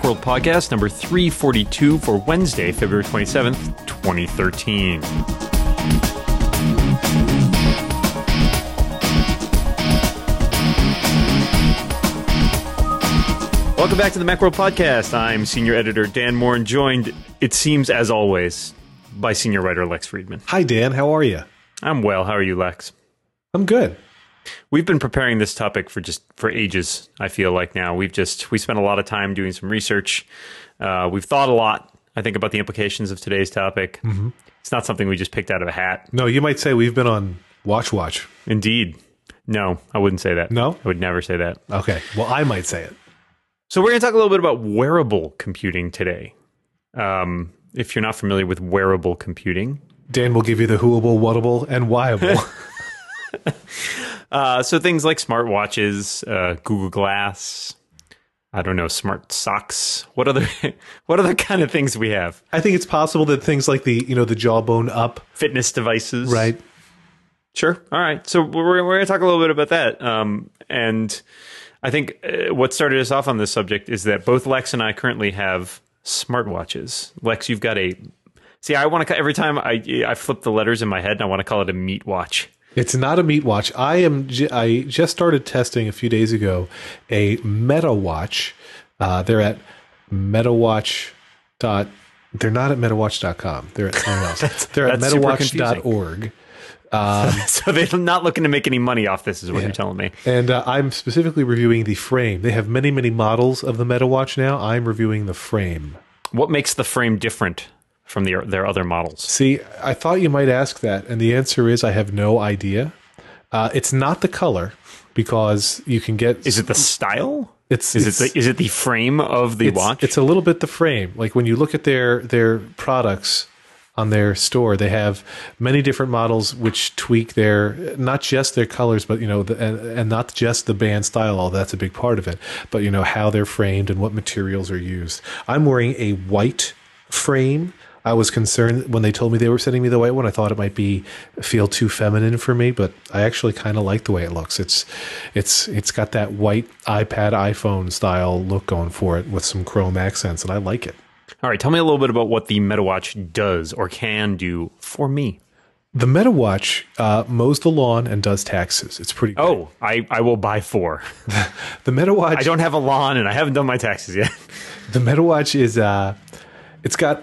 Macworld Podcast, number 342 for Wednesday, February 27th, 2013. Welcome back to the Macworld Podcast. I'm Senior Editor Dan Moore, and joined, it seems as always, by Senior Writer Lex Friedman. Hi, Dan. How are you? I'm well. How are you, Lex? I'm good. We've been preparing this topic for ages, I feel like now. We spent a lot of time doing some research. We've thought a lot, I think, about the implications of today's topic. Mm-hmm. It's not something we just picked out of a hat. No, you might say we've been on Watch. Indeed. No, I wouldn't say that. No? I would never say that. Okay. Well, I might say it. So we're going to talk a little bit about wearable computing today. If you're not familiar with wearable computing. Dan will give you the whoable, whatable, and whyable. So things like smartwatches, Google Glass, I don't know, smart socks. What other kind of things we have? I think it's possible that things like the jawbone up. Fitness devices. Right. Sure. All right. So we're going to talk a little bit about that. And I think what started us off on this subject is that both Lex and I currently have smartwatches. Lex, you've got see, I want to, every time I flip the letters in my head, and I want to call it a meat watch. It's not a meat watch. I just started testing a few days ago a Meta Watch. They're at MetaWatch. They're not at MetaWatch.com. They're at something else. They're at MetaWatch.org. So they're not looking to make any money off this, is what you're telling me. And I'm specifically reviewing the frame. They have many, many models of the Meta Watch now. I'm reviewing the frame. What makes the frame different from their other models? See, I thought you might ask that, and the answer is I have no idea. It's not the color, because you can get... Is it the style? Is it the frame of the watch? It's a little bit the frame. Like when you look at their products on their store, they have many different models which tweak not just their colors, but and not just the band style. All that's a big part of it, but how they're framed and what materials are used. I'm wearing a white frame. I was concerned when they told me they were sending me the white one. I thought it might feel too feminine for me, but I actually kind of like the way it looks. It's got that white iPad, iPhone style look going for it with some chrome accents, and I like it. All right, tell me a little bit about what the MetaWatch does or can do for me. The MetaWatch mows the lawn and does taxes. It's pretty great. Oh, I will buy 4. The MetaWatch... I don't have a lawn and I haven't done my taxes yet. The MetaWatch is... it's got...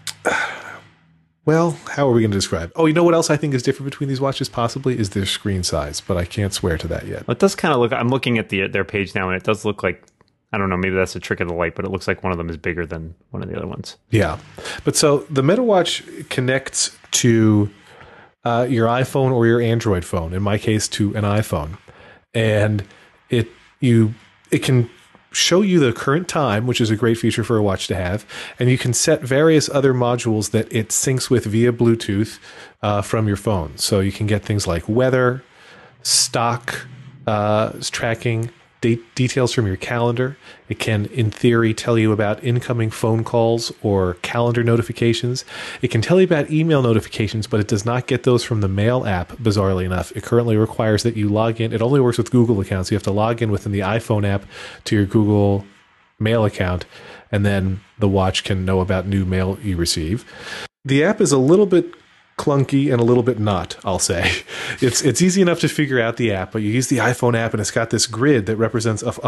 Well, how are we going to describe? Oh, you know what else I think is different between these watches possibly is their screen size, but I can't swear to that yet. It does kind of look... I'm looking at their page now, and it does look like... I don't know, maybe that's a trick of the light, but it looks like one of them is bigger than one of the other ones. Yeah. But so the MetaWatch connects to your iPhone or your Android phone, in my case to an iPhone. And it can show you the current time, which is a great feature for a watch to have. And you can set various other modules that it syncs with via Bluetooth from your phone. So you can get things like weather, stock tracking, details from your calendar. It can, in theory, tell you about incoming phone calls or calendar notifications. It can tell you about email notifications, but it does not get those from the Mail app, bizarrely enough. It currently requires that you log in. It only works with Google accounts. You have to log in within the iPhone app to your Google Mail account, and then the watch can know about new mail you receive. The app is a little bit clunky and a little bit not, I'll say. It's easy enough to figure out the app, but you use the iPhone app and it's got this grid that represents it's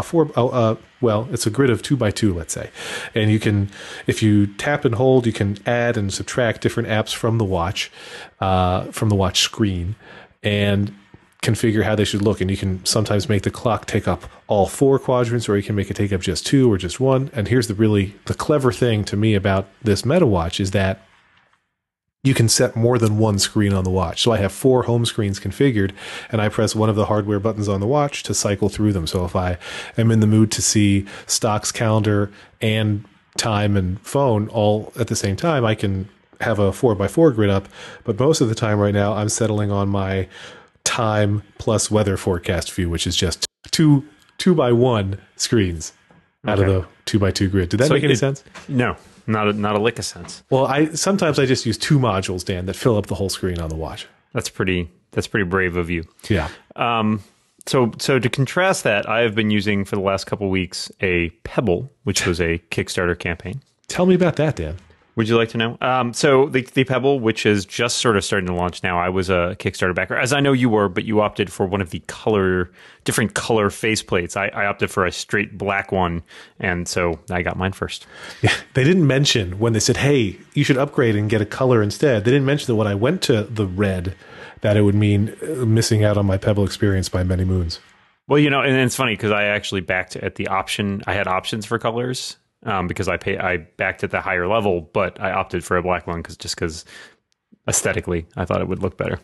a grid of 2x2, let's say. And you can, if you tap and hold, you can add and subtract different apps from the watch screen, and configure how they should look. And you can sometimes make the clock take up all 4 quadrants, or you can make it take up just 2 or just 1. And here's the clever thing to me about this MetaWatch is that you can set more than one screen on the watch. So I have 4 home screens configured, and I press one of the hardware buttons on the watch to cycle through them. So if I am in the mood to see stocks, calendar, and time and phone all at the same time, I can have a 4x4 grid up. But most of the time right now, I'm settling on my time plus weather forecast view, which is just 2x1 screens out of the 2x2 grid. Did that make any sense? No. Not a lick of sense. Well, sometimes I just use 2 modules, Dan, that fill up the whole screen on the watch. That's pretty brave of you. Yeah. So to contrast that, I have been using for the last couple of weeks a Pebble, which was a Kickstarter campaign. Tell me about that, Dan. Would you like to know? So the Pebble, which is just sort of starting to launch now, I was a Kickstarter backer, as I know you were, but you opted for one of the different color faceplates. I opted for a straight black one, and so I got mine first. Yeah, they didn't mention when they said, hey, you should upgrade and get a color instead. They didn't mention that when I went to the red, that it would mean missing out on my Pebble experience by many moons. Well, and it's funny because I actually backed at the option. I had options for colors. Because I backed at the higher level, but I opted for a black one because aesthetically I thought it would look better.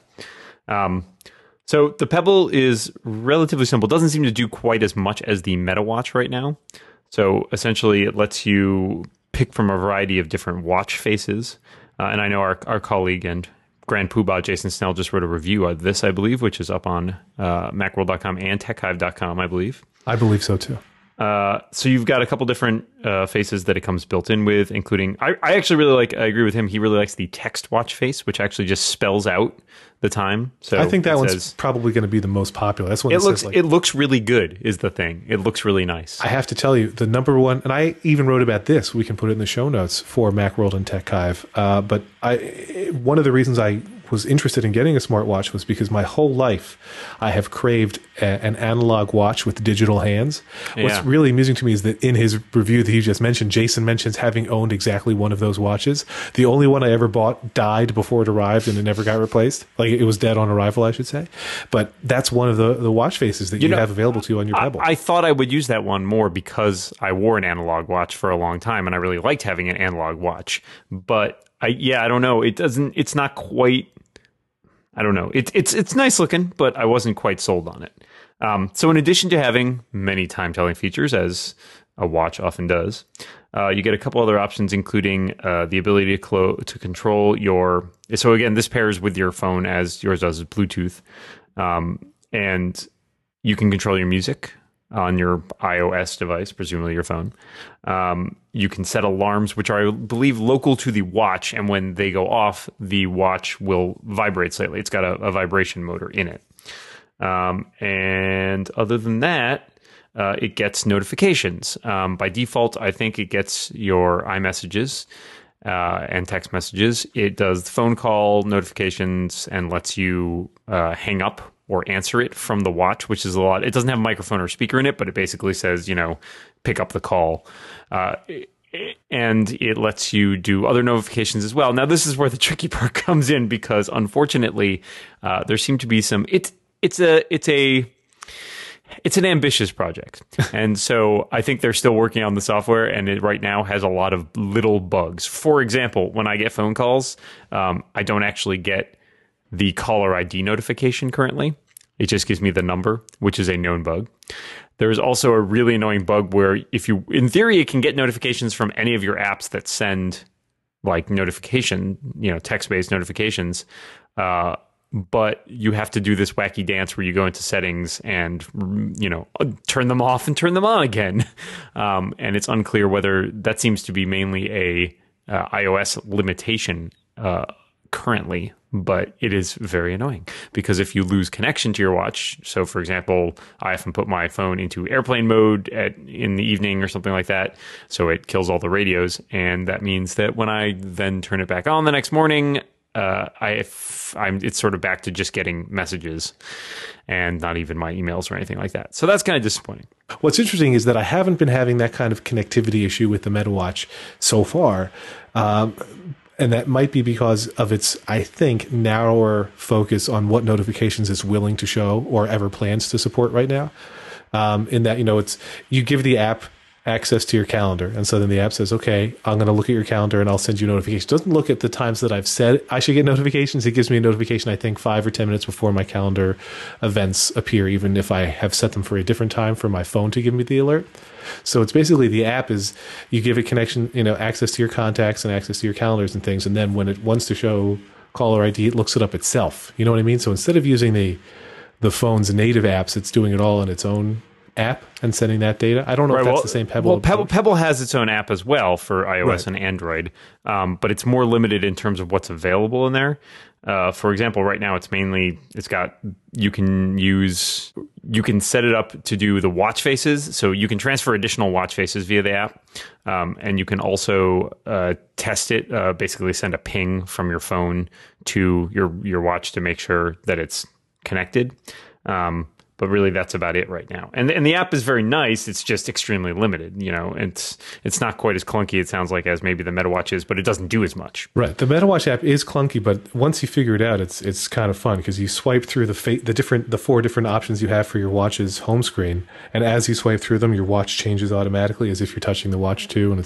So the Pebble is relatively simple. It doesn't seem to do quite as much as the MetaWatch right now. So essentially it lets you pick from a variety of different watch faces. And I know our colleague and Grand Poobah Jason Snell just wrote a review of this, I believe, which is up on macworld.com and techhive.com, I believe. I believe so too. So you've got a couple different faces that it comes built in with, including I actually really I agree with him. He really likes the text watch face, which actually just spells out the time. So I think that one's probably going to be the most popular. That's one. It looks really good. Is the thing. It looks really nice. I have to tell you, the number one, and I even wrote about this. We can put it in the show notes for Macworld and TechHive. But one of the reasons I was interested in getting a smartwatch was because my whole life I have craved an analog watch with digital hands. Yeah. What's really amusing to me is that in his review that he just mentioned, Jason mentions having owned exactly one of those watches. The only one I ever bought died before it arrived and it never got replaced. Like it was dead on arrival, I should say. But that's one of the watch faces that you have available to you on your Pebble. I thought I would use that one more because I wore an analog watch for a long time and I really liked having an analog watch. But I don't know. It's not quite. I don't know. It's nice looking, but I wasn't quite sold on it. So in addition to having many time-telling features, as a watch often does, you get a couple other options, including the ability to control your... So again, this pairs with your phone as yours does with Bluetooth. And you can control your music on your iOS device, presumably your phone. You can set alarms, which are, I believe, local to the watch, and when they go off, the watch will vibrate slightly. It's got a vibration motor in it. And other than that, it gets notifications. By default, I think it gets your iMessages and text messages. It does phone call notifications and lets you hang up or answer it from the watch, which is a lot. It doesn't have a microphone or speaker in it, but it basically says, pick up the call. And it lets you do other notifications as well. Now, this is where the tricky part comes in because, unfortunately, there seem to be some. It's an ambitious project, and so I think they're still working on the software, and it right now has a lot of little bugs. For example, when I get phone calls, I don't actually get the caller ID notification currently. It just gives me the number, which is a known bug. There's also a really annoying bug where in theory, it can get notifications from any of your apps that send like notification, text-based notifications. But you have to do this wacky dance where you go into settings and, turn them off and turn them on again. And it's unclear whether that seems to be mainly a iOS limitation currently, but it is very annoying because if you lose connection to your watch, so for example, I often put my phone into airplane mode in the evening or something like that, so it kills all the radios, and that means that when I then turn it back on the next morning, it's sort of back to just getting messages and not even my emails or anything like that. So that's kind of disappointing. What's interesting is that I haven't been having that kind of connectivity issue with the MetaWatch so far. And that might be because of its, I think, narrower focus on what notifications it's willing to show or ever plans to support right now. In that, it's you give the app access to your calendar. And so then the app says, okay, I'm going to look at your calendar and I'll send you notifications. It doesn't look at the times that I've said I should get notifications. It gives me a notification, I think, 5 or 10 minutes before my calendar events appear, even if I have set them for a different time for my phone to give me the alert. So it's basically the app is you give it connection, access to your contacts and access to your calendars and things. And then when it wants to show caller ID, it looks it up itself. You know what I mean? So instead of using the phone's native apps, it's doing it all in its own app and sending that data. I don't know if that's the same Pebble. Well, Pebble has its own app as well for iOS and Android, but it's more limited in terms of what's available in there. For example, right now you can use you can set it up to do the watch faces. So you can transfer additional watch faces via the app. And you can also test it, basically send a ping from your phone to your watch to make sure that it's connected. But really, that's about it right now. And the app is very nice. It's just extremely limited. It's not quite as clunky, it sounds like, as maybe the MetaWatch is, but it doesn't do as much. Right. The MetaWatch app is clunky, but once you figure it out, it's kind of fun because you swipe through the 4 different options you have for your watch's home screen, and as you swipe through them, your watch changes automatically as if you're touching the watch too. And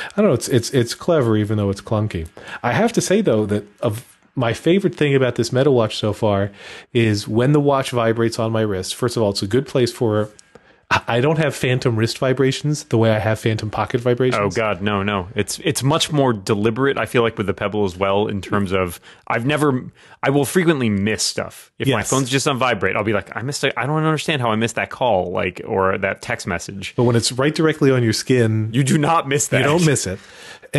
it's clever, even though it's clunky. I have to say though that my favorite thing about this MetaWatch so far is when the watch vibrates on my wrist. First of all, it's a good place for... I don't have phantom wrist vibrations the way I have phantom pocket vibrations. Oh, God, no. It's much more deliberate, I feel like, with the Pebble as well, in terms of... I will frequently miss stuff. If my phone's just on vibrate, I'll be like, I don't understand how I missed that call, or that text message. But when it's right directly on your skin... You do not miss that. You don't miss it.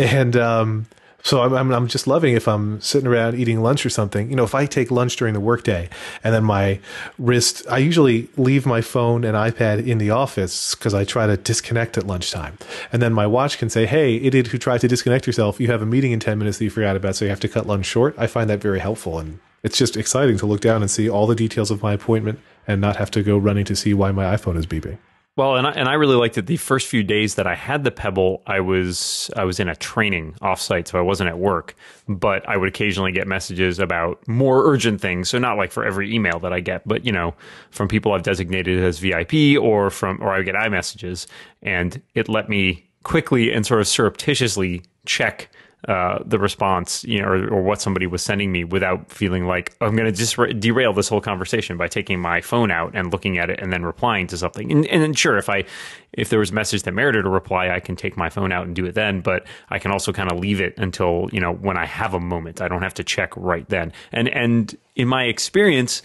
And... So I'm just loving if I'm sitting around eating lunch or something. If I take lunch during the workday and then my wrist, I usually leave my phone and iPad in the office because I try to disconnect at lunchtime. And then my watch can say, hey, idiot who tried to disconnect yourself, you have a meeting in 10 minutes that you forgot about, so you have to cut lunch short. I find that very helpful. And it's just exciting to look down and see all the details of my appointment and not have to go running to see why my iPhone is beeping. Well, and I really liked it. The first few days that I had the Pebble, I was in a training offsite, so I wasn't at work. But I would occasionally get messages about more urgent things. So not like for every email that I get, but from people I've designated as VIP, or I get iMessages, and it let me quickly and sort of surreptitiously check the response, or what somebody was sending me without feeling like I'm going to just derail this whole conversation by taking my phone out and looking at it and then replying to something. And then sure, if there was a message that merited a reply, I can take my phone out and do it then, but I can also kind of leave it until, when I have a moment. I don't have to check right then. And in my experience,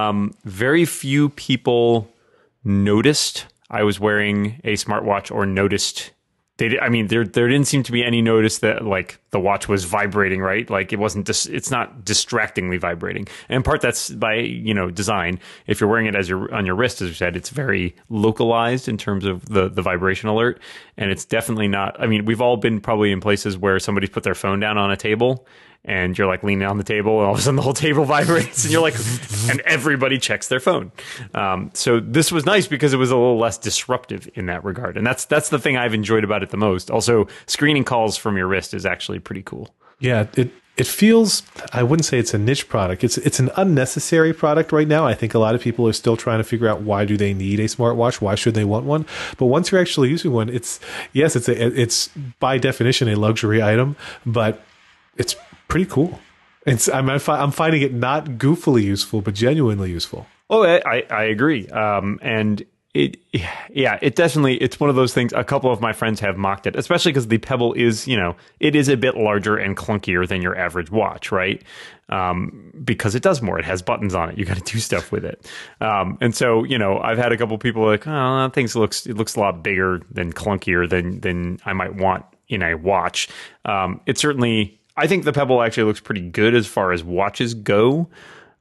very few people noticed I was wearing a smartwatch or noticed... there didn't seem to be any notice that like the watch was vibrating, right? Like it's not distractingly vibrating. And in part that's by, design. If you're wearing it on your wrist, as we said, it's very localized in terms of the vibration alert. And it's definitely not, we've all been probably in places where somebody's put their phone down on a table and you're like leaning on the table and all of a sudden the whole table vibrates and you're like, and everybody checks their phone. So this was nice because it was a little less disruptive in that regard. And that's the thing I've enjoyed about it the most. Also, screening calls from your wrist is actually pretty cool. Yeah, it feels, I wouldn't say it's a niche product. It's an unnecessary product right now. I think a lot of people are still trying to figure out, why do they need a smartwatch? Why should they want one? But once you're actually using one, it's it's by definition a luxury item, but it's pretty cool. I'm finding it not goofily useful, but genuinely useful. Oh, I agree. And it definitely, it's one of those things. A couple of my friends have mocked it, especially because the Pebble is, it is a bit larger and clunkier than your average watch, right? Because it does more. It has buttons on it. You got to do stuff with it. And so, I've had a couple of people like, oh, it looks a lot bigger than clunkier than I might want in a watch. It certainly, I think the Pebble actually looks pretty good as far as watches go.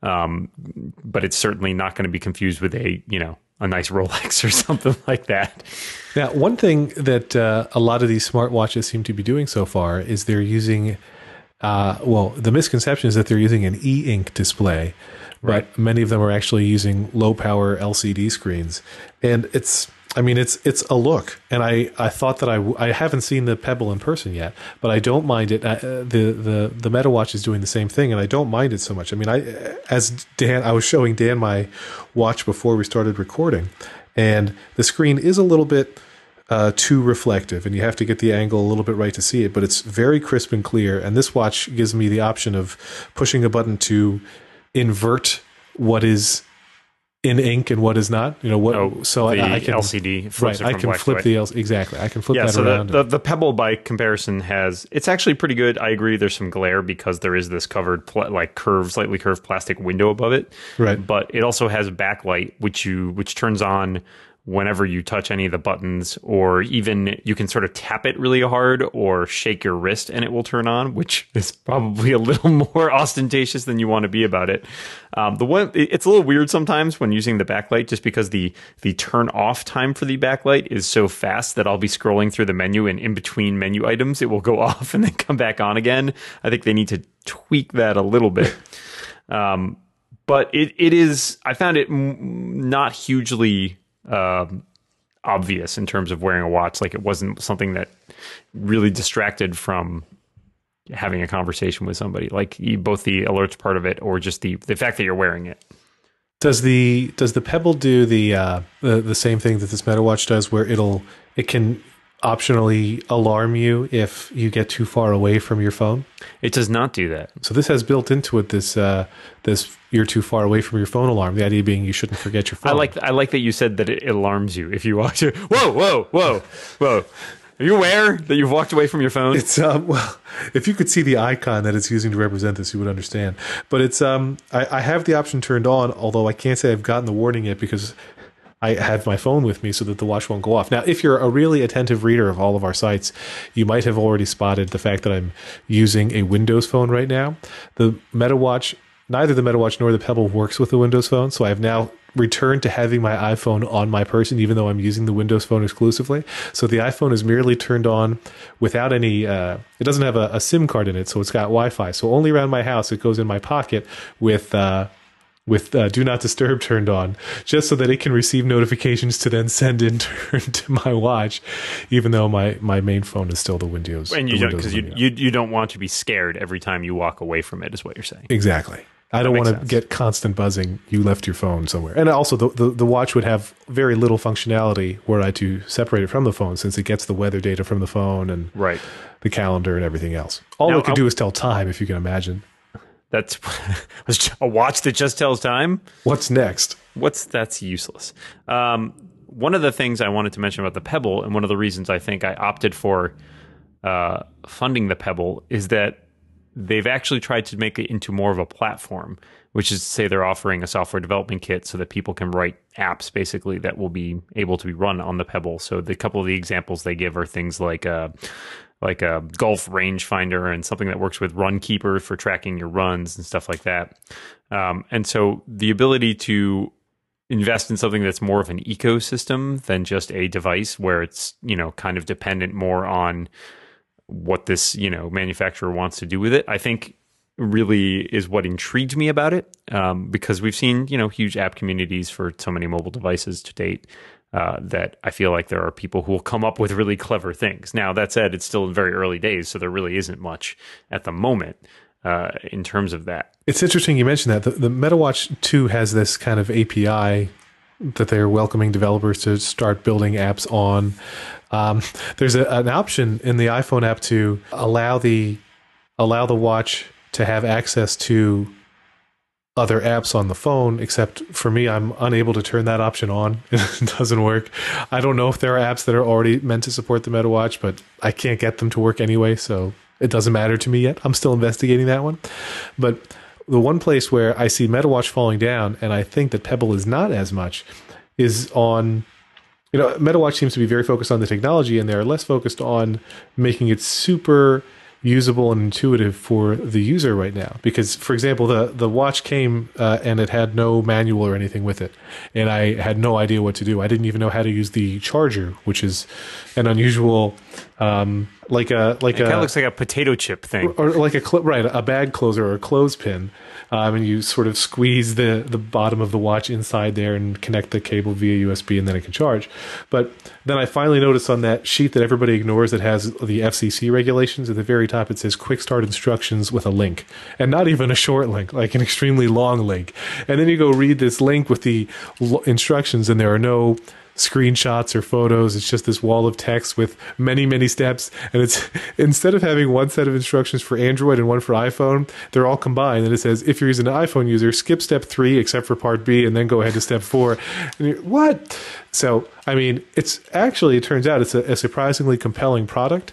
But it's certainly not going to be confused with a nice Rolex or something like that. Now, one thing that a lot of these smartwatches seem to be doing so far is they're using, the misconception is that they're using an e-ink display, right? But many of them are actually using low power LCD screens. And it's a look. And I thought that I haven't seen the Pebble in person yet, but I don't mind it. The MetaWatch is doing the same thing, and I don't mind it so much. I was showing Dan my watch before we started recording, and the screen is a little bit too reflective, and you have to get the angle a little bit right to see it, but it's very crisp and clear. And this watch gives me the option of pushing a button to invert what is in ink and what is not, so I can LCD flips I can flip the exactly. I can flip that around. The Pebble by comparison it's actually pretty good. I agree. There's some glare because there is this covered slightly curved plastic window above it. Right. But it also has backlight, which turns on whenever you touch any of the buttons, or even you can sort of tap it really hard or shake your wrist and it will turn on, which is probably a little more ostentatious than you want to be about it. It's a little weird sometimes when using the backlight, just because the turn off time for the backlight is so fast that I'll be scrolling through the menu, and in between menu items, it will go off and then come back on again. I think they need to tweak that a little bit. But it is, I found it not hugely obvious in terms of wearing a watch. Like, it wasn't something that really distracted from having a conversation with somebody, like both the alerts part of it or just the fact that you're wearing it. Does the Pebble do the same thing that this MetaWatch does, where it can optionally alarm you if you get too far away from your phone? It does not do that. So this has built into it this you're too far away from your phone alarm. The idea being you shouldn't forget your phone. I like that you said that it alarms you if you watch it. Whoa. Are you aware that you've walked away from your phone? It's well, if you could see the icon that it's using to represent this, you would understand. But it's I have the option turned on, although I can't say I've gotten the warning yet because I have my phone with me so that the watch won't go off. Now, if you're a really attentive reader of all of our sites, you might have already spotted the fact that I'm using a Windows phone right now. The MetaWatch, neither the MetaWatch nor the Pebble works with the Windows phone, so I've now returned to having my iPhone on my person, even though I'm using the Windows phone exclusively. So the iPhone is merely turned on without any, it doesn't have a SIM card in it, so it's got Wi-Fi. So only around my house, it goes in my pocket with Do Not Disturb turned on, just so that it can receive notifications to then send in turn to my watch, even though my main phone is still the Windows. And you don't, because you don't want to be scared every time you walk away from it, is what you're saying. Exactly. I don't want to get constant buzzing. You left your phone somewhere. And also, the watch would have very little functionality were I to separate it from the phone, since it gets the weather data from the phone and the calendar and everything else. All it can do is tell time, if you can imagine. That's a watch that just tells time? What's next? That's useless. One of the things I wanted to mention about the Pebble, and one of the reasons I think I opted for funding the Pebble, is that they've actually tried to make it into more of a platform, which is to say they're offering a software development kit so that people can write apps basically that will be able to be run on the Pebble. So the couple of the examples they give are things like a golf rangefinder and something that works with Runkeeper for tracking your runs and stuff like that. And so the ability to invest in something that's more of an ecosystem than just a device where it's, kind of dependent more on what this, manufacturer wants to do with it, I think really is what intrigued me about it. Because we've seen, huge app communities for so many mobile devices to date, that I feel like there are people who will come up with really clever things. Now, that said, it's still in very early days, so there really isn't much at the moment in terms of that. It's interesting you mentioned that. The MetaWatch 2 has this kind of API that they're welcoming developers to start building apps on. There's an option in the iPhone app to allow the watch to have access to other apps on the phone, except for me, I'm unable to turn that option on. It doesn't work. I don't know if there are apps that are already meant to support the MetaWatch, but I can't get them to work anyway, so it doesn't matter to me yet. I'm still investigating that one. But the one place where I see MetaWatch falling down, and I think that Pebble is not as much, is on, MetaWatch seems to be very focused on the technology, and they're less focused on making it super usable and intuitive for the user right now. Because, for example, the watch came and it had no manual or anything with it, and I had no idea what to do. I didn't even know how to use the charger, which is an unusual, it kind of looks like a potato chip thing, or like a bag closer or a clothespin. And you sort of squeeze the bottom of the watch inside there and connect the cable via USB, and then it can charge. But then I finally noticed on that sheet that everybody ignores that has the FCC regulations, at the very top it says quick start instructions with a link. And not even a short link, like an extremely long link. And then you go read this link with the instructions, and there are no screenshots or photos. It's just this wall of text with many, many steps. And it's, instead of having one set of instructions for Android and one for iPhone, they're all combined. And it says, if you're using an iPhone user, skip step 3 except for part B, and then go ahead to step 4. And what? So, I mean, it turns out it's a surprisingly compelling product.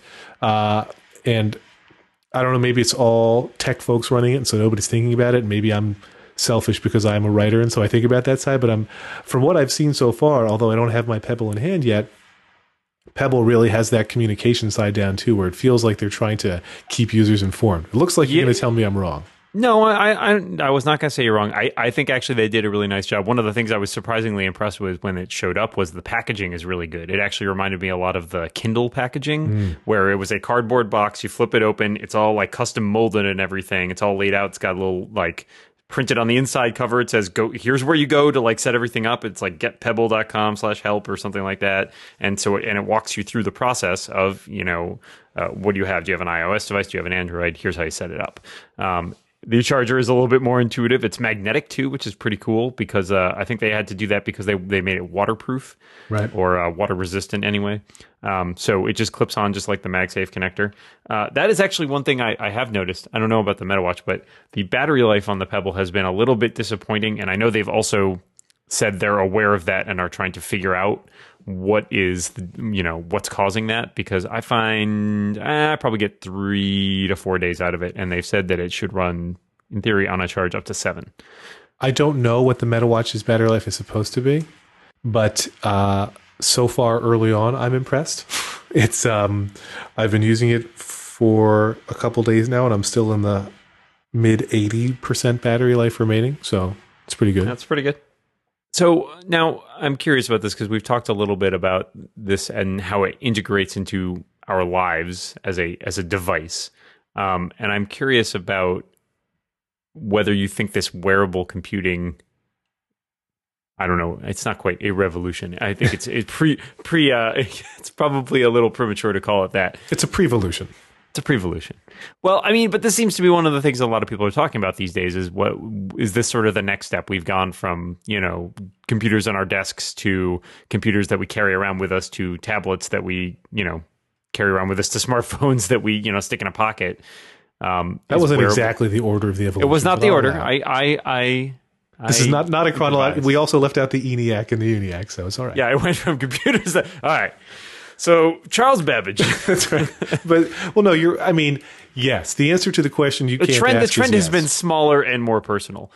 And I don't know, maybe it's all tech folks running it, and so nobody's thinking about it. Maybe I'm selfish because I'm a writer, and so I think about that side. But from what I've seen so far, although I don't have my Pebble in hand yet, Pebble really has that communication side down too, where it feels like they're trying to keep users informed. It looks like you're going to tell me I'm wrong. No, I was not going to say you're wrong. I think actually they did a really nice job. One of the things I was surprisingly impressed with when it showed up was the packaging is really good. It actually reminded me a lot of the Kindle packaging, where it was a cardboard box. You flip it open. It's all like custom molded and everything. It's all laid out. It's got a little like printed on the inside cover. It says, "Go here's where you go to like set everything up." It's like getpebble.com/help or something like that. And so it walks you through the process of, what do you have? Do you have an iOS device? Do you have an Android? Here's how you set it up. The charger is a little bit more intuitive. It's magnetic too, which is pretty cool because I think they had to do that because they made it waterproof, right, or water resistant anyway. So it just clips on just like the MagSafe connector. That is actually one thing I have noticed. I don't know about the MetaWatch, but the battery life on the Pebble has been a little bit disappointing, and I know they've also said they're aware of that and are trying to figure out what is what's causing that, because I find I probably get 3 to 4 days out of it, and they've said that it should run in theory on a charge up to 7. I don't know what the MetaWatch's battery life is supposed to be, but so far early on I'm impressed. It's I've been using it for a couple days now, and I'm still in the mid 80% battery life remaining, so it's pretty good. That's pretty good. So now I'm curious about this because we've talked a little bit about this and how it integrates into our lives as a device. And I'm curious about whether you think this wearable computing, I don't know, it's not quite a revolution. I think it's it's probably a little premature to call it that. It's a prevolution. It's a prevolution. Well, I mean, but this seems to be one of the things a lot of people are talking about these days is what is this sort of the next step? We've gone from, computers on our desks to computers that we carry around with us to tablets that we, carry around with us to smartphones that we, stick in a pocket. That wasn't exactly the order of the evolution. It was not the order. This is not a chronological. We also left out the ENIAC and the UNIAC, so it's all right. Yeah, it went from computers that, all right. So Charles Babbage. That's right. But yes, the answer to the question you can't ask the trend is has been smaller and more personal.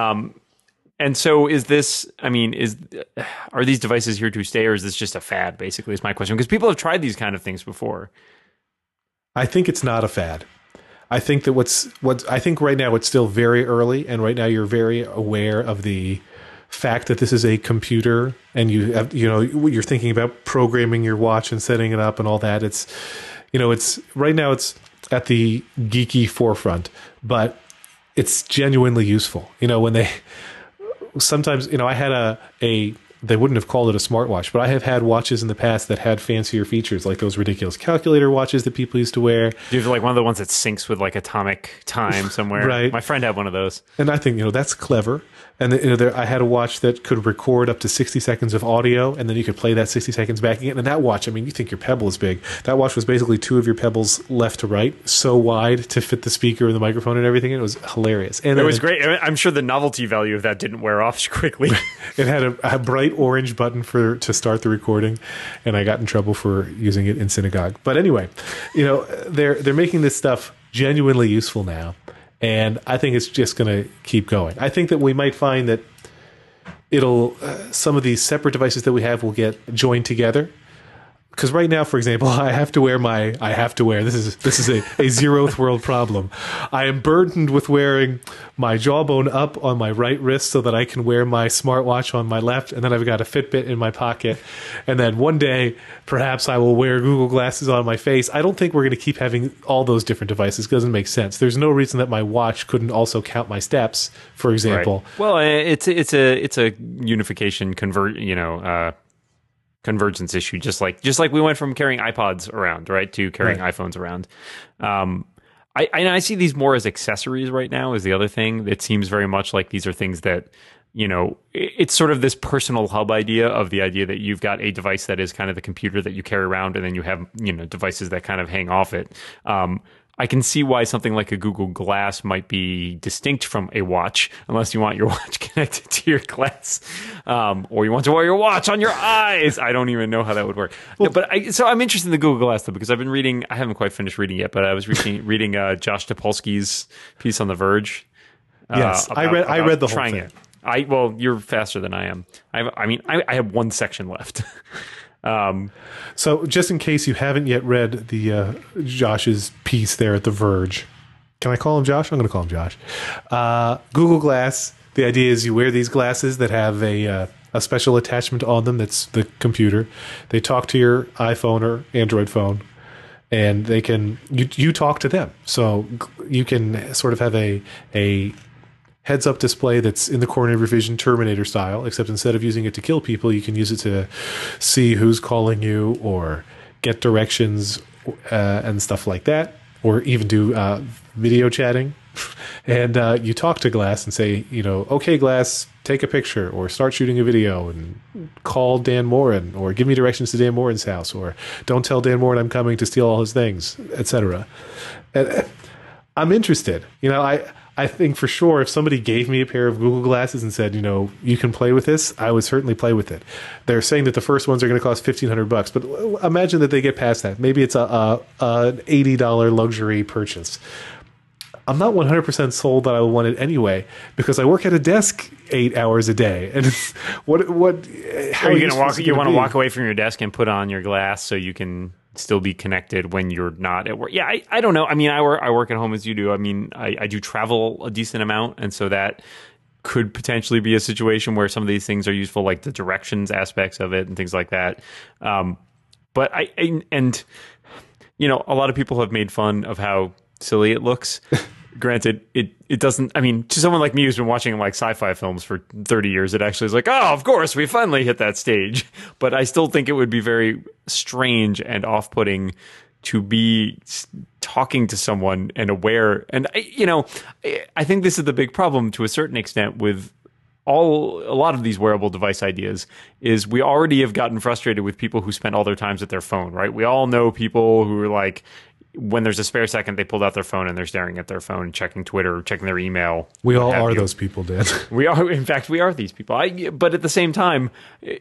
And so is this, are these devices here to stay, or is this just a fad, basically, is my question? Because people have tried these kind of things before. I think it's not a fad. I think that I think right now it's still very early, and right now you're very aware of the fact that this is a computer, and you have, you're thinking about programming your watch and setting it up and all that. It's right now it's at the geeky forefront, but it's genuinely useful. When they sometimes, I had they wouldn't have called it a smartwatch, but I have had watches in the past that had fancier features, like those ridiculous calculator watches that people used to wear. Do you have like one of the ones that syncs with like atomic time somewhere? Right. My friend had one of those. And I think, that's clever. And I had a watch that could record up to 60 seconds of audio, and then you could play that 60 seconds back again. And that watch, you think your Pebble is big. That watch was basically 2 of your Pebbles left to right, so wide to fit the speaker and the microphone and everything. It was hilarious. And it was great. I'm sure the novelty value of that didn't wear off quickly. It had a bright orange button to start the recording, and I got in trouble for using it in synagogue. But anyway, they're making this stuff genuinely useful now. And I think it's just going to keep going. I think that we might find that some of these separate devices that we have will get joined together. Because right now, for example, I have to wear this is a zeroth world problem. I am burdened with wearing my jawbone up on my right wrist so that I can wear my smartwatch on my left, and then I've got a Fitbit in my pocket. And then one day, perhaps I will wear Google glasses on my face. I don't think we're going to keep having all those different devices. It doesn't make sense. There's no reason that my watch couldn't also count my steps, for example. Right. Well, it's a unification convergence issue, just like we went from carrying iPods around, right, to carrying iPhones around. I see these more as accessories right now is the other thing. It seems very much like these are things that, it's sort of this personal hub idea of the idea that you've got a device that is kind of the computer that you carry around, and then you have, devices that kind of hang off it. I can see why something like a Google Glass might be distinct from a watch, unless you want your watch connected to your glass, or you want to wear your watch on your eyes. I don't even know how that would work. Well, so I'm interested in the Google Glass though, because I've been reading. I haven't quite finished reading yet, but I was reading Josh Topolsky's piece on The Verge. Yes, I read the whole trying thing. it. Well, you're faster than I am. I have one section left. So just in case you haven't yet read the Josh's piece there at The Verge, can I call him Josh? I'm going to call him Josh. Google Glass. The idea is you wear these glasses that have a special attachment on them. That's the computer. They talk to your iPhone or Android phone, and they can you talk to them. So you can sort of have a heads-up display that's in the corner of your vision, Terminator style, except instead of using it to kill people, you can use it to see who's calling you or get directions and stuff like that, or even do video chatting. And you talk to Glass and say, okay, Glass, take a picture or start shooting a video and call Dan Moren or give me directions to Dan Moren's house or don't tell Dan Moren I'm coming to steal all his things, etc. I'm interested. I think for sure if somebody gave me a pair of Google Glasses and said, you can play with this, I would certainly play with it. They're saying that the first ones are going to cost $1,500, but imagine that they get past that. Maybe it's an $80 luxury purchase. I'm not 100% sold that I will want it anyway because I work at a desk 8 hours a day. And it's, how are you going to walk? You want to walk away from your desk and put on your glass so you can still be connected when you're not at work. Yeah, I don't know. I mean, I work at home as you do. I mean, I do travel a decent amount, and so that could potentially be a situation where some of these things are useful, like the directions aspects of it and things like that. But a lot of people have made fun of how silly it looks. Granted, it doesn't. I mean, to someone like me who's been watching like sci-fi films for 30 years, it actually is like, oh, of course, we finally hit that stage. But I still think it would be very strange and off-putting to be talking to someone and aware. And I think this is the big problem to a certain extent with a lot of these wearable device ideas is we already have gotten frustrated with people who spend all their times at their phone, right? We all know people who are like, when there's a spare second, they pulled out their phone and they're staring at their phone, checking Twitter, checking their email. We all are those people, Dan. We are. In fact, we are these people. But at the same time,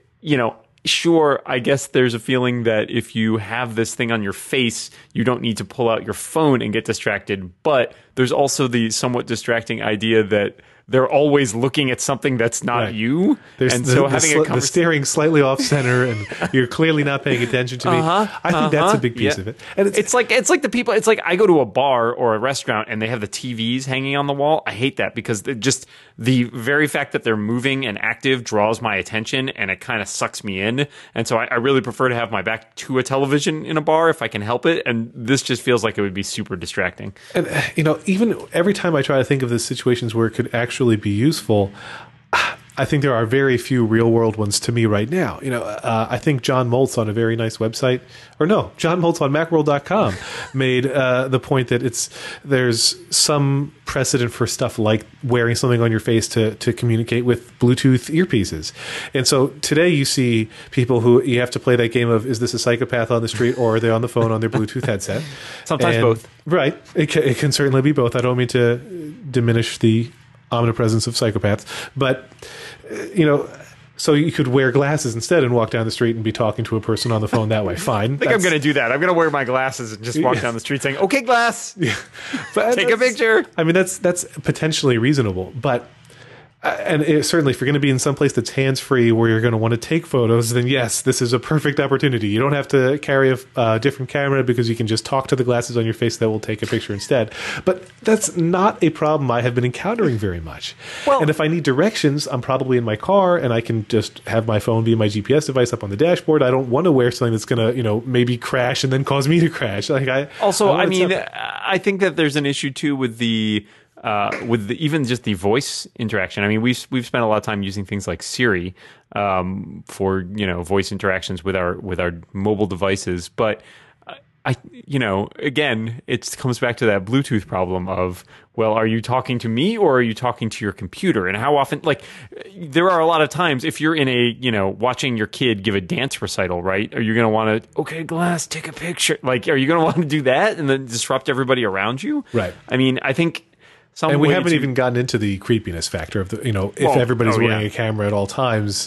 sure, I guess there's a feeling that if you have this thing on your face, you don't need to pull out your phone and get distracted. But there's also the somewhat distracting idea that they're always looking at something that's not right. You. There's and so having the staring slightly off center and you're clearly not paying attention to me. I think that's a big piece of it. And it's like the people, it's like I go to a bar or a restaurant and they have the TVs hanging on the wall. I hate that because just the very fact that they're moving and active draws my attention and it kind of sucks me in. And so I really prefer to have my back to a television in a bar if I can help it. And this just feels like it would be super distracting. And, even every time I try to think of the situations where it could actually be useful, I think there are very few real world ones to me right now. I think John Moltz on a very nice website, John Moltz on Macworld.com made the point that there's some precedent for stuff like wearing something on your face to communicate with Bluetooth earpieces. And so today you see people who you have to play that game of, is this a psychopath on the street or are they on the phone on their Bluetooth headset? Sometimes both. Right. It can certainly be both. I don't mean to diminish the omnipresence of psychopaths, but so you could wear glasses instead and walk down the street and be talking to a person on the phone that way. Fine. I think I'm going to do that. I'm going to wear my glasses and just walk down the street saying, "Okay, glass, take a picture." I mean, that's potentially reasonable, but. Certainly, if you're going to be in some place that's hands-free where you're going to want to take photos, then yes, this is a perfect opportunity. You don't have to carry a different camera because you can just talk to the glasses on your face that will take a picture instead. But that's not a problem I have been encountering very much. Well, and if I need directions, I'm probably in my car and I can just have my phone be my GPS device up on the dashboard. I don't want to wear something that's going to, maybe crash and then cause me to crash. I think that there's an issue too with even just the voice interaction. I mean, we've spent a lot of time using things like Siri for voice interactions with our mobile devices, but again, it comes back to that Bluetooth problem of, well, are you talking to me or are you talking to your computer? And how often, there are a lot of times if you're in a, watching your kid give a dance recital, right? Are you going to want to, okay, glass, take a picture? Are you going to want to do that and then disrupt everybody around you? Right. I mean, I think. And we haven't even gotten into the creepiness factor of if everybody's wearing a camera at all times.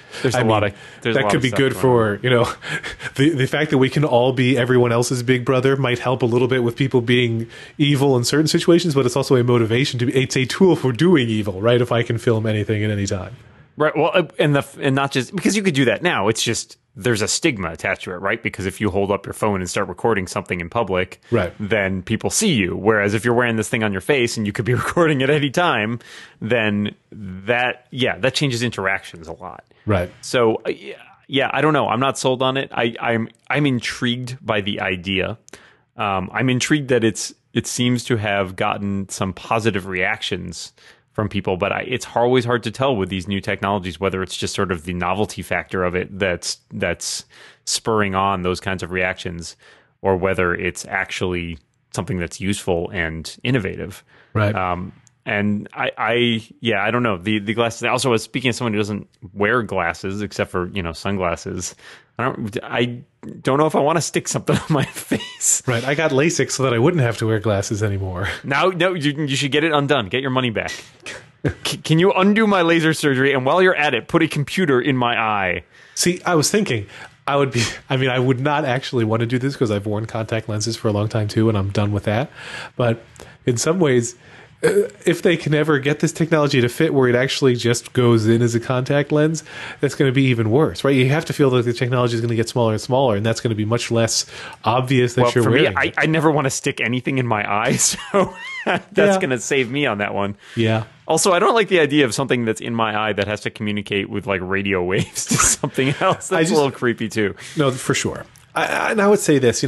There's I a mean, lot of there's a that lot could of be stuff good going for the fact that we can all be everyone else's big brother might help a little bit with people being evil in certain situations, but it's also a motivation to be. It's a tool for doing evil, right? If I can film anything at any time. Right. Well, and not just because you could do that now. It's just there's a stigma attached to it, right? Because if you hold up your phone and start recording something in public, Right. then people see you. Whereas if you're wearing this thing on your face and you could be recording at any time, then that changes interactions a lot. Right. So yeah, I don't know. I'm not sold on it. I'm intrigued by the idea. I'm intrigued that it seems to have gotten some positive reactions from people, but it's always hard to tell with these new technologies whether it's just sort of the novelty factor of it that's spurring on those kinds of reactions, or whether it's actually something that's useful and innovative. Right. And I don't know. The glasses. Also, as speaking of someone who doesn't wear glasses except for sunglasses, I don't know if I want to stick something on my face. Right. I got LASIK so that I wouldn't have to wear glasses anymore. No, you should get it undone. Get your money back. Can you undo my laser surgery? And while you're at it, put a computer in my eye. See, I was thinking I would not actually want to do this because I've worn contact lenses for a long time too, and I'm done with that. But in some ways, if they can ever get this technology to fit where it actually just goes in as a contact lens, that's going to be even worse, right? You have to feel that the technology is going to get smaller and smaller, and that's going to be much less obvious that you're wearing. For me, I never want to stick anything in my eye, so that's going to save me on that one. Yeah. Also, I don't like the idea of something that's in my eye that has to communicate with like radio waves to something else. That's a little creepy too. No, for sure. And I would say this,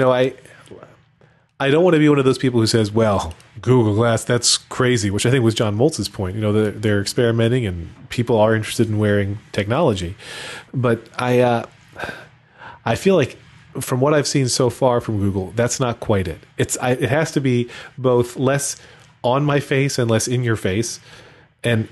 I don't want to be one of those people who says, well, Google Glass, that's crazy, which I think was John Moltz's point. They're experimenting and people are interested in wearing technology. But I feel like from what I've seen so far from Google, that's not quite it. It has to be both less on my face and less in your face. And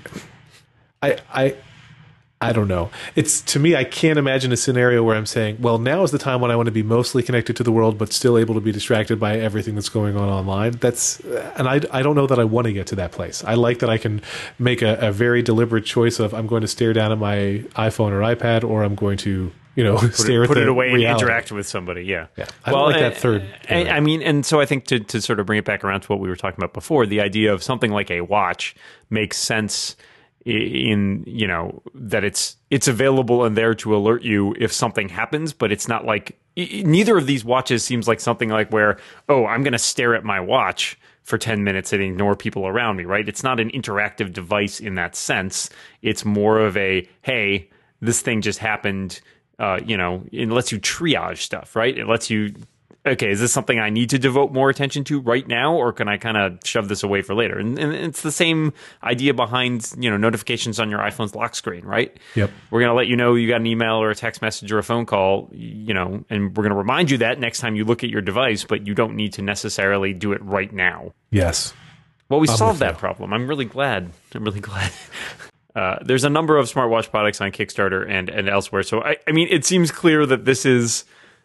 I don't know. To me, I can't imagine a scenario where I'm saying, well, now is the time when I want to be mostly connected to the world, but still able to be distracted by everything that's going on online. And I don't know that I want to get to that place. I like that I can make a very deliberate choice of I'm going to stare down at my iPhone or iPad, or I'm going to, stare at put the it away reality. and interact with somebody. Yeah. I don't like that third. I mean, and so I think to sort of bring it back around to what we were talking about before, the idea of something like a watch makes sense in that it's available and there to alert you if something happens, but it's not like neither of these watches seems like something like where I'm going to stare at my watch for 10 minutes and ignore people around me, right? It's not an interactive device in that sense. It's more of a, hey, this thing just happened. It lets you triage stuff, right? It lets you, okay, is this something I need to devote more attention to right now, or can I kind of shove this away for later? And it's the same idea behind, notifications on your iPhone's lock screen, right? Yep. We're going to let you know you got an email or a text message or a phone call, and we're going to remind you that next time you look at your device, but you don't need to necessarily do it right now. Yes. Well, we solved that problem. I'm really glad. There's a number of smartwatch products on Kickstarter and elsewhere. So, I mean, it seems clear that this is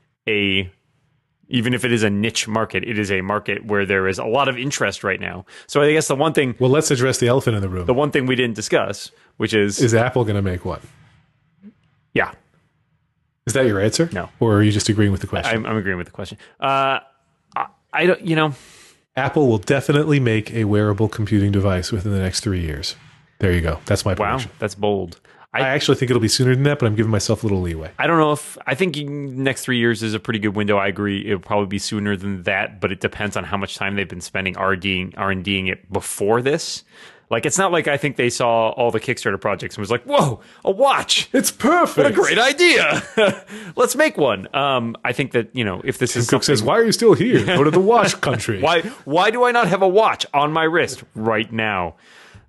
even if it is a niche market, it is a market where there is a lot of interest right now. So I guess the one thing... Well, let's address the elephant in the room. The one thing we didn't discuss, which is... Is Apple going to make one? Yeah. Is that your answer? No. Or are you just agreeing with the question? I'm agreeing with the question. I don't, Apple will definitely make a wearable computing device within the next 3 years. There you go. That's my prediction. Wow, that's bold. I actually think it'll be sooner than that, but I'm giving myself a little leeway. I don't know I think next 3 years is a pretty good window. I agree. It'll probably be sooner than that, but it depends on how much time they've been spending R&Ding it before this. Like, it's not like I think they saw all the Kickstarter projects and was like, whoa, a watch. It's perfect. What a great idea. Let's make one. I think that, if this is Cook says, why are you still here? Go to the watch country. Why do I not have a watch on my wrist right now?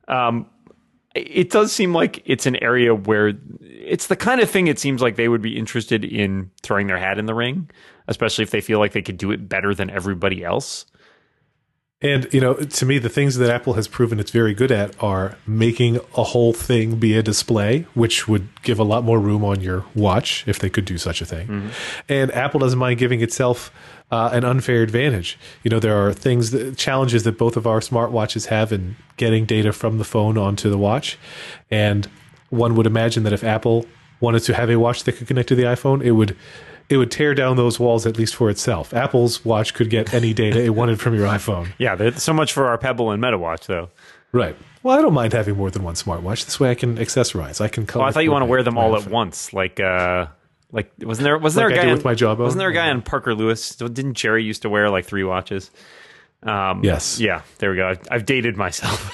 It does seem like it's an area where it's the kind of thing it seems like they would be interested in throwing their hat in the ring, especially if they feel like they could do it better than everybody else. And, to me, the things that Apple has proven it's very good at are making a whole thing be a display, which would give a lot more room on your watch if they could do such a thing. Mm-hmm. And Apple doesn't mind giving itself an unfair advantage. There are challenges that both of our smartwatches have in getting data from the phone onto the watch. And one would imagine that if Apple wanted to have a watch that could connect to the iPhone, it would tear down those walls, at least for itself. Apple's watch could get any data it wanted from your iPhone. Yeah, there's so much for our Pebble and MetaWatch, though. Right. Well, I don't mind having more than one smartwatch. This way I can accessorize. I can color. I thought you want to wear them all at once, like wasn't there a guy with my Jawbone? Wasn't there a guy on Parker Lewis? Didn't Jerry used to wear like 3 watches? Yes. Yeah, there we go. I've dated myself.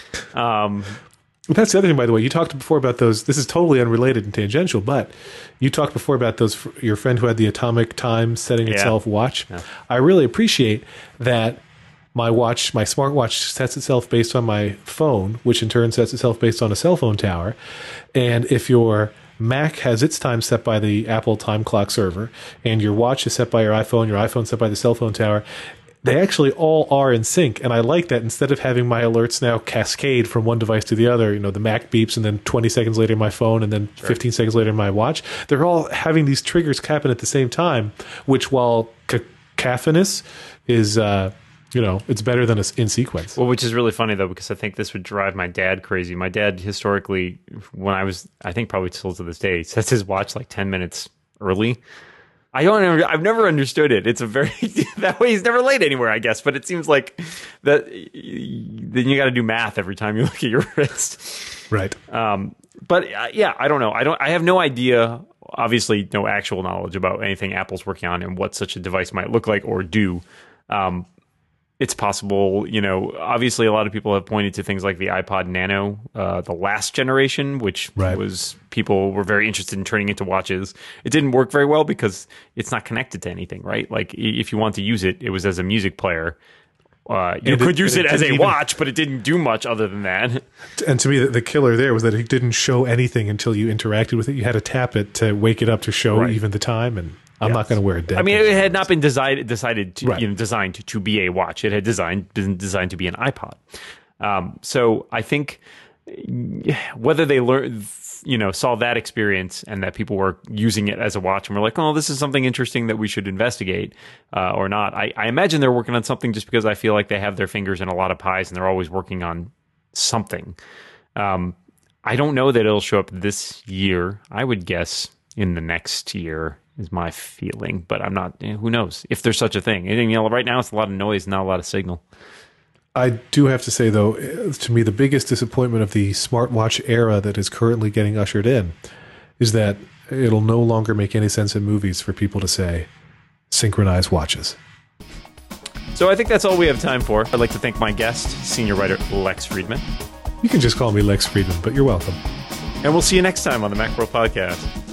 That's the other thing, by the way. You talked before about those. This is totally unrelated and tangential, but you talked before about those. Your friend who had the atomic time setting itself watch. Yeah. I really appreciate that. My smartwatch sets itself based on my phone, which in turn sets itself based on a cell phone tower. And if your Mac has its time set by the Apple time clock server, and your watch is set by your iPhone set by the cell phone tower, they actually all are in sync. And I like that instead of having my alerts now cascade from one device to the other, the Mac beeps and then 20 seconds later my phone and then 15 seconds later my watch, they're all having these triggers happen at the same time, which while cacophonous is, it's better than in sequence. Well, which is really funny, though, because I think this would drive my dad crazy. My dad, historically, I think probably still to this day, sets his watch like 10 minutes early. I've never understood it. It's that way he's never late anywhere, I guess. But it seems like that then you got to do math every time you look at your wrist. Right. But yeah, I don't know. I have no idea. Obviously, no actual knowledge about anything Apple's working on and what such a device might look like or do. It's possible, obviously a lot of people have pointed to things like the iPod Nano, the last generation, which was people were very interested in turning into watches. It didn't work very well because it's not connected to anything, right? Like if you want to use it, it was as a music player. You could use it as a watch, but it didn't do much other than that. And to me, the killer there was that it didn't show anything until you interacted with it. You had to tap it to wake it up to show even the time, and I'm not going to wear a dead. I mean, it had not been designed to be a watch. It had been designed to be an iPod. So I think whether they saw that experience and that people were using it as a watch and were like, oh, this is something interesting that we should investigate or not. I imagine they're working on something just because I feel like they have their fingers in a lot of pies and they're always working on something. I don't know that it'll show up this year. I would guess in the next year is my feeling, but I'm not, who knows if there's such a thing. And, right now it's a lot of noise, not a lot of signal. I do have to say, though, to me, the biggest disappointment of the smartwatch era that is currently getting ushered in is that it'll no longer make any sense in movies for people to say, synchronize watches. So I think that's all we have time for. I'd like to thank my guest, senior writer Lex Friedman. You can just call me Lex Friedman, but you're welcome. And we'll see you next time on the Macworld Podcast.